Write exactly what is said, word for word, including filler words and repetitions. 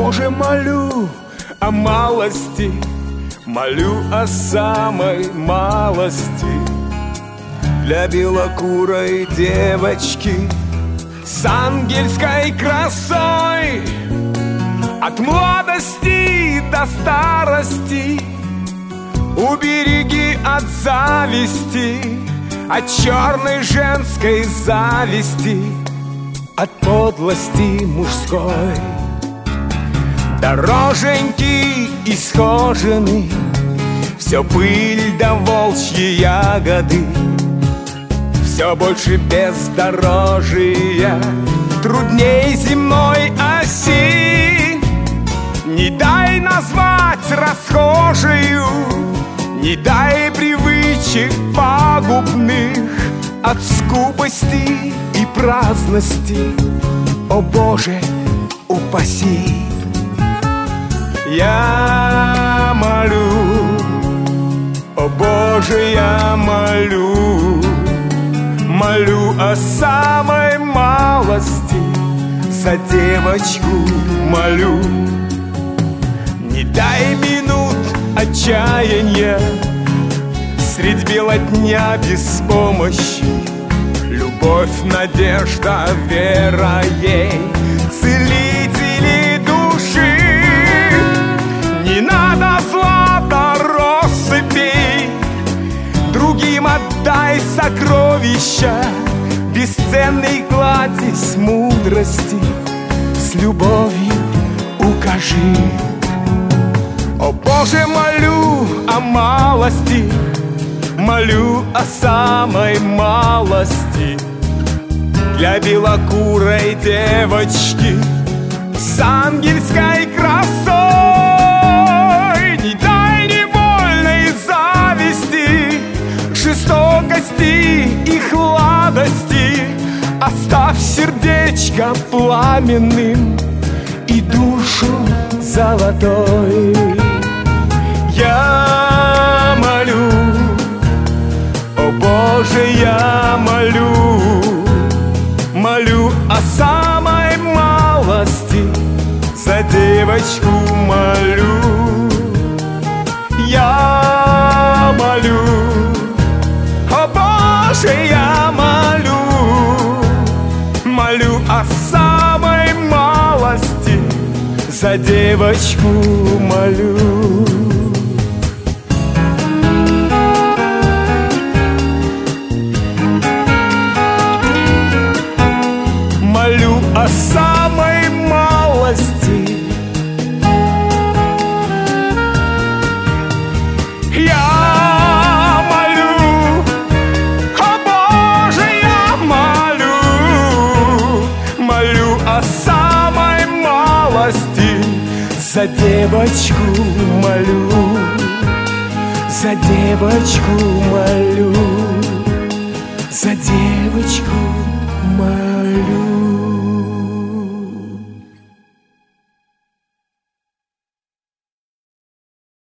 Боже, молю о малости, молю о самой малости. Для белокурой девочки с ангельской красой, от младости до старости убереги от зависти, от черной женской зависти, от подлости мужской. Дороженьки исхожены, все пыль да волчьи ягоды, все больше бездорожия, трудней земной оси. Не дай назвать расхожую, не дай привычек пагубных, от скупости и праздности, о Боже, упаси. Я молю, о Боже, я молю, молю о самой малости, за девочку молю. Не дай минут отчаяния средь бела дня без помощи. Любовь, надежда, вера ей, целители души. Не надо злата россыпей, другим отдай сокровища, бесценной кладезь мудрости с любовью укажи. О Боже, молю о малости, молю о самой малости. Для белокурой девочки с ангельской красой, не дай невольной зависти, жестокости и хладости. Оставь сердечко пламенным и душу золотой. Я молю, о Боже, я молю, молю о самой малости, за девочку молю. Я молю, о Боже, я молю, молю о самой малости, за девочку молю. Молю о самой малости. Я молю, о Боже, я молю, молю о самой малости, за девочку молю, за девочку молю, за девочку молю.